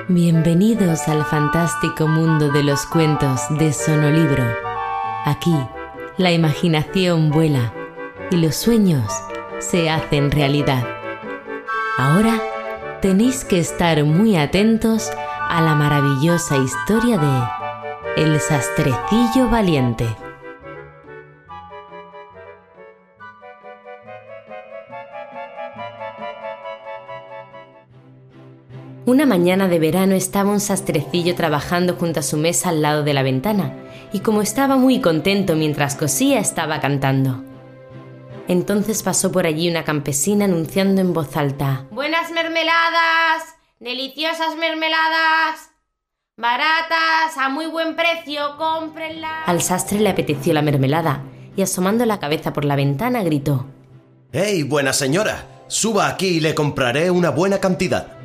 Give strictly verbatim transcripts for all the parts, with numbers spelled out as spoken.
Bienvenidos al fantástico mundo de los cuentos de Sonolibro. Aquí, la imaginación vuela y los sueños se hacen realidad. Ahora tenéis que estar muy atentos a la maravillosa historia de El Sastrecillo Valiente. Una mañana de verano estaba un sastrecillo trabajando junto a su mesa al lado de la ventana, y como estaba muy contento mientras cosía, estaba cantando. Entonces pasó por allí una campesina anunciando en voz alta: ¡Buenas mermeladas! ¡Deliciosas mermeladas! ¡Baratas! ¡A muy buen precio! ¡Cómprenlas! Al sastre le apeteció la mermelada, y asomando la cabeza por la ventana gritó: ¡Hey, buena señora! Suba aquí y le compraré una buena cantidad.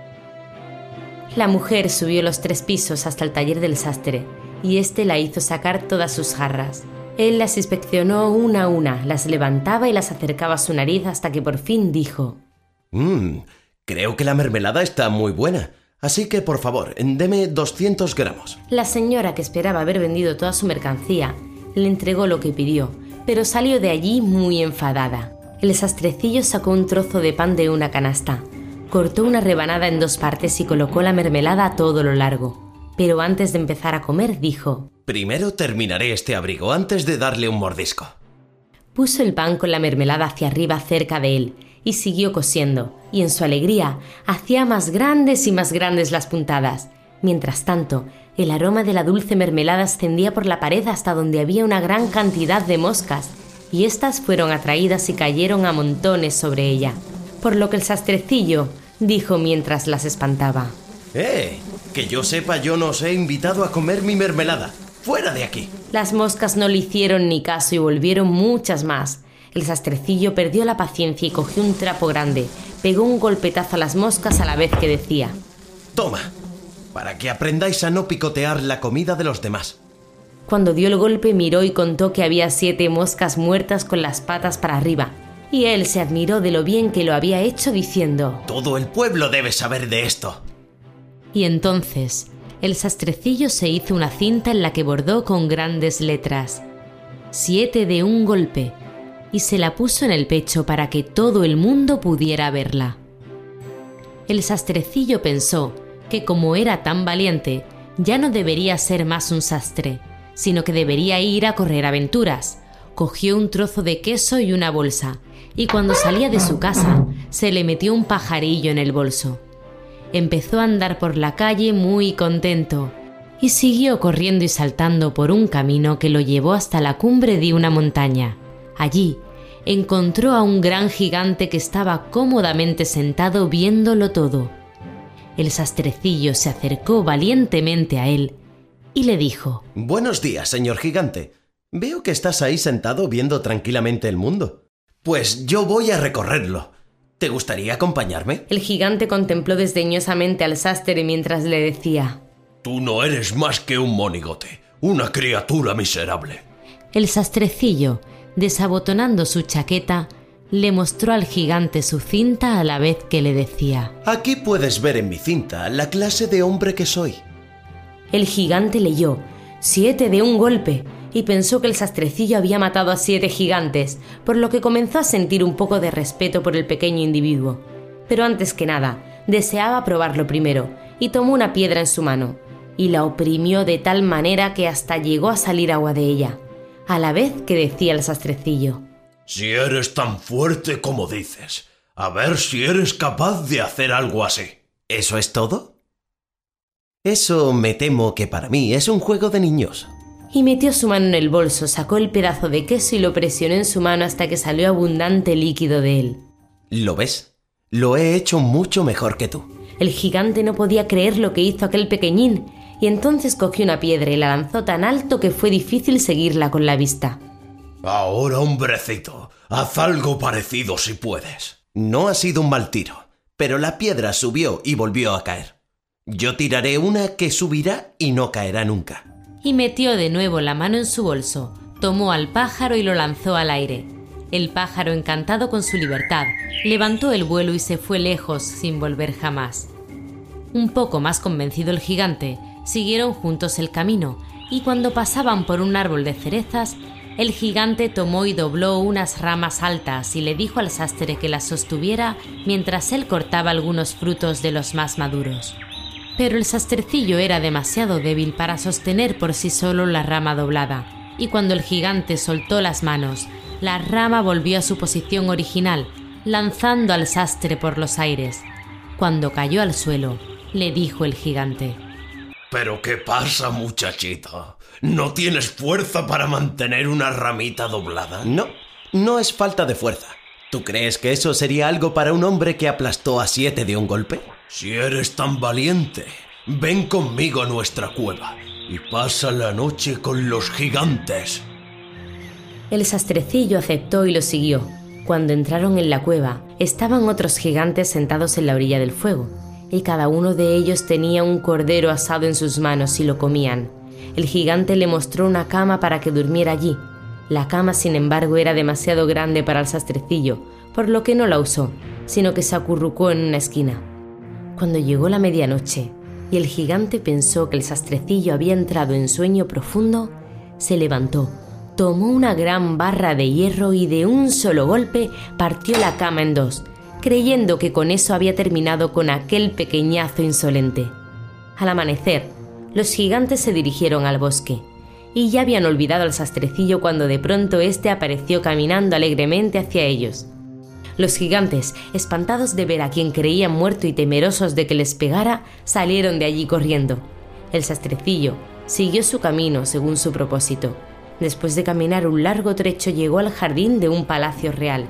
La mujer subió los tres pisos hasta el taller del sastre, y éste la hizo sacar todas sus jarras. Él las inspeccionó una a una, las levantaba y las acercaba a su nariz hasta que por fin dijo: Mmm, creo que la mermelada está muy buena, así que por favor, deme doscientos gramos. La señora, que esperaba haber vendido toda su mercancía, le entregó lo que pidió, pero salió de allí muy enfadada. El sastrecillo sacó un trozo de pan de una canasta, cortó una rebanada en dos partes y colocó la mermelada a todo lo largo. Pero antes de empezar a comer dijo: Primero terminaré este abrigo antes de darle un mordisco. Puso el pan con la mermelada hacia arriba cerca de él y siguió cosiendo, y en su alegría hacía más grandes y más grandes las puntadas. Mientras tanto, el aroma de la dulce mermelada ascendía por la pared hasta donde había una gran cantidad de moscas, y éstas fueron atraídas y cayeron a montones sobre ella, por lo que el sastrecillo dijo mientras las espantaba: ¡Eh! Que yo sepa, yo no os he invitado a comer mi mermelada. ¡Fuera de aquí! Las moscas no le hicieron ni caso y volvieron muchas más. El sastrecillo perdió la paciencia y cogió un trapo grande, pegó un golpetazo a las moscas a la vez que decía: ¡Toma! Para que aprendáis a no picotear la comida de los demás. Cuando dio el golpe, miró y contó que había siete moscas muertas con las patas para arriba, y él se admiró de lo bien que lo había hecho, diciendo: Todo el pueblo debe saber de esto. Y entonces el sastrecillo se hizo una cinta en la que bordó con grandes letras: siete de un golpe, y se la puso en el pecho para que todo el mundo pudiera verla. El sastrecillo pensó que como era tan valiente, ya no debería ser más un sastre, sino que debería ir a correr aventuras. Cogió un trozo de queso y una bolsa, y cuando salía de su casa, se le metió un pajarillo en el bolso. Empezó a andar por la calle muy contento, y siguió corriendo y saltando por un camino que lo llevó hasta la cumbre de una montaña. Allí encontró a un gran gigante que estaba cómodamente sentado viéndolo todo. El sastrecillo se acercó valientemente a él y le dijo: Buenos días, señor gigante. Veo que estás ahí sentado viendo tranquilamente el mundo. Pues yo voy a recorrerlo. ¿Te gustaría acompañarme? El gigante contempló desdeñosamente al sastre mientras le decía: Tú no eres más que un monigote, una criatura miserable. El sastrecillo, desabotonando su chaqueta, le mostró al gigante su cinta a la vez que le decía: Aquí puedes ver en mi cinta la clase de hombre que soy. El gigante leyó: siete de un golpe, y pensó que el sastrecillo había matado a siete gigantes, por lo que comenzó a sentir un poco de respeto por el pequeño individuo. Pero antes que nada, deseaba probarlo primero, y tomó una piedra en su mano, y la oprimió de tal manera que hasta llegó a salir agua de ella, a la vez que decía el sastrecillo: Si eres tan fuerte como dices, a ver si eres capaz de hacer algo así. ¿Eso es todo? Eso me temo que para mí es un juego de niños. Y metió su mano en el bolso, sacó el pedazo de queso y lo presionó en su mano hasta que salió abundante líquido de él. ¿Lo ves? Lo he hecho mucho mejor que tú. El gigante no podía creer lo que hizo aquel pequeñín, y entonces cogió una piedra y la lanzó tan alto que fue difícil seguirla con la vista. Ahora, hombrecito, haz algo parecido si puedes. No ha sido un mal tiro, pero la piedra subió y volvió a caer. Yo tiraré una que subirá y no caerá nunca. Y metió de nuevo la mano en su bolso, tomó al pájaro y lo lanzó al aire. El pájaro, encantado con su libertad, levantó el vuelo y se fue lejos sin volver jamás. Un poco más convencido el gigante, siguieron juntos el camino, y cuando pasaban por un árbol de cerezas, el gigante tomó y dobló unas ramas altas y le dijo al sastre que las sostuviera mientras él cortaba algunos frutos de los más maduros. Pero el sastrecillo era demasiado débil para sostener por sí solo la rama doblada, y cuando el gigante soltó las manos, la rama volvió a su posición original, lanzando al sastre por los aires. Cuando cayó al suelo, le dijo el gigante: ¿Pero qué pasa, muchachita? ¿No tienes fuerza para mantener una ramita doblada? No, no es falta de fuerza. ¿Tú crees que eso sería algo para un hombre que aplastó a siete de un golpe? Si eres tan valiente, ven conmigo a nuestra cueva y pasa la noche con los gigantes. El sastrecillo aceptó y lo siguió. Cuando entraron en la cueva, estaban otros gigantes sentados en la orilla del fuego, y cada uno de ellos tenía un cordero asado en sus manos y lo comían. El gigante le mostró una cama para que durmiera allí. La cama, sin embargo, era demasiado grande para el sastrecillo, por lo que no la usó, sino que se acurrucó en una esquina. Cuando llegó la medianoche y el gigante pensó que el sastrecillo había entrado en sueño profundo, se levantó, tomó una gran barra de hierro y de un solo golpe partió la cama en dos, creyendo que con eso había terminado con aquel pequeñazo insolente. Al amanecer, los gigantes se dirigieron al bosque, y ya habían olvidado al sastrecillo cuando de pronto éste apareció caminando alegremente hacia ellos. Los gigantes, espantados de ver a quien creían muerto y temerosos de que les pegara, salieron de allí corriendo. El sastrecillo siguió su camino según su propósito. Después de caminar un largo trecho llegó al jardín de un palacio real.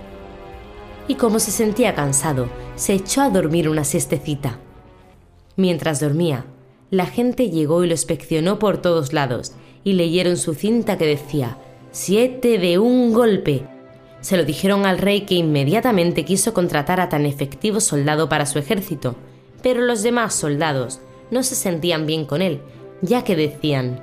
Y como se sentía cansado, se echó a dormir una siestecita. Mientras dormía, la gente llegó y lo inspeccionó por todos lados y leyeron su cinta que decía «Siete de un golpe». Se lo dijeron al rey, que inmediatamente quiso contratar a tan efectivo soldado para su ejército, pero los demás soldados no se sentían bien con él, ya que decían: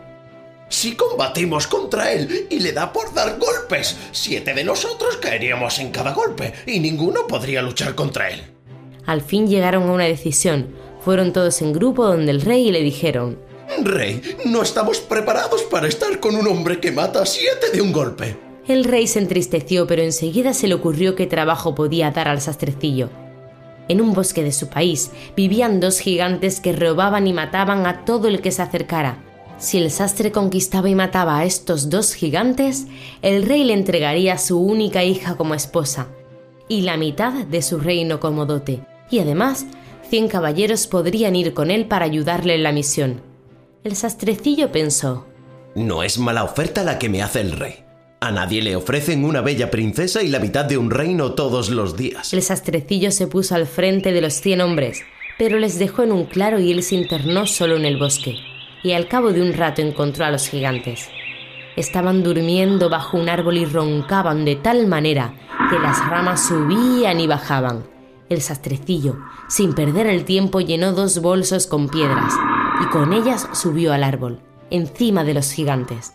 Si combatimos contra él y le da por dar golpes, siete de nosotros caeríamos en cada golpe y ninguno podría luchar contra él. Al fin llegaron a una decisión. Fueron todos en grupo donde el rey y le dijeron: Rey, no estamos preparados para estar con un hombre que mata a siete de un golpe. El rey se entristeció, pero enseguida se le ocurrió qué trabajo podía dar al sastrecillo. En un bosque de su país vivían dos gigantes que robaban y mataban a todo el que se acercara. Si el sastre conquistaba y mataba a estos dos gigantes, el rey le entregaría a su única hija como esposa y la mitad de su reino como dote, y además cien caballeros podrían ir con él para ayudarle en la misión. El sastrecillo pensó: No es mala oferta la que me hace el rey. A nadie le ofrecen una bella princesa y la mitad de un reino todos los días. El sastrecillo se puso al frente de los cien hombres, pero les dejó en un claro y él se internó solo en el bosque. Y al cabo de un rato encontró a los gigantes. Estaban durmiendo bajo un árbol y roncaban de tal manera que las ramas subían y bajaban. El sastrecillo, sin perder el tiempo, llenó dos bolsos con piedras y con ellas subió al árbol, encima de los gigantes.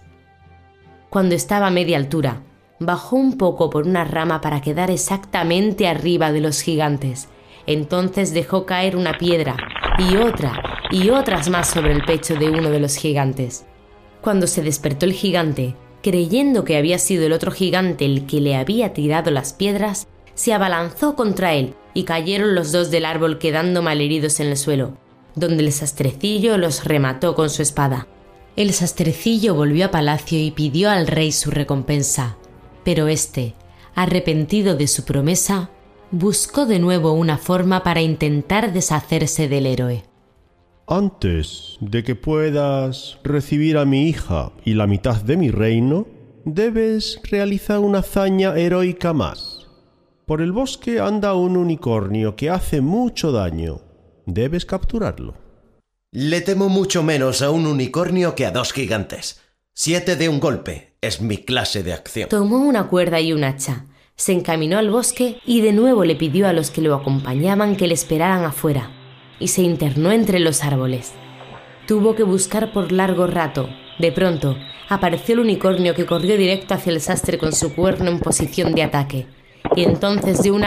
Cuando estaba a media altura, bajó un poco por una rama para quedar exactamente arriba de los gigantes. Entonces dejó caer una piedra y otra y otras más sobre el pecho de uno de los gigantes. Cuando se despertó el gigante, creyendo que había sido el otro gigante el que le había tirado las piedras, se abalanzó contra él y cayeron los dos del árbol, quedando malheridos en el suelo, donde el sastrecillo los remató con su espada. El sastrecillo volvió a palacio y pidió al rey su recompensa, pero éste, arrepentido de su promesa, buscó de nuevo una forma para intentar deshacerse del héroe. Antes de que puedas recibir a mi hija y la mitad de mi reino, debes realizar una hazaña heroica más. Por el bosque anda un unicornio que hace mucho daño. Debes capturarlo. Le temo mucho menos a un unicornio que a dos gigantes. Siete de un golpe es mi clase de acción. Tomó una cuerda y un hacha, se encaminó al bosque y de nuevo le pidió a los que lo acompañaban que le esperaran afuera, y se internó entre los árboles. Tuvo que buscar por largo rato. De pronto, apareció el unicornio, que corrió directo hacia el sastre con su cuerno en posición de ataque, y entonces dio una